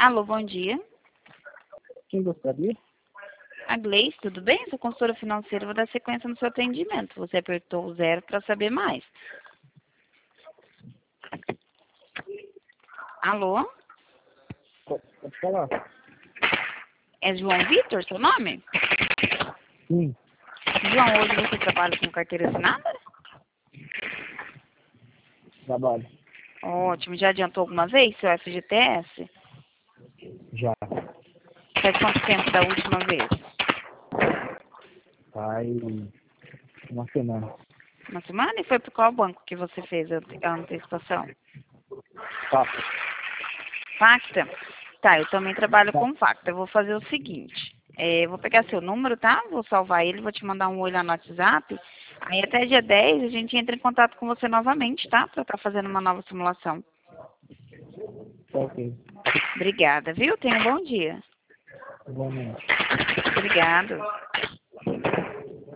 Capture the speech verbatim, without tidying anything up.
Alô, bom dia. Quem gostaria? A Gleice, tudo bem? Sou consultora financeira, vou dar sequência no seu atendimento. Você apertou o zero para saber mais. Alô? Pode pode falar. É João Vitor, seu nome? Sim, João, hoje você trabalha com carteira assinada? trabalho. Ótimo. Já adiantou alguma vez seu F G T S? Já. Faz quanto tempo da última vez? Faz uma semana. Uma semana? E foi para qual banco que você fez a ante- a antecipação? Tá. Facta? Tá, eu também trabalho com Facta. Eu vou fazer o seguinte. É, eu vou pegar seu número, tá? Vou salvar ele, vou te mandar um oi lá no WhatsApp. Aí até dia dez a gente entra em contato com você novamente, tá? Pra estar fazendo uma nova simulação. Tá ok. Obrigada, viu? Tenha um bom dia. Igualmente. Obrigado.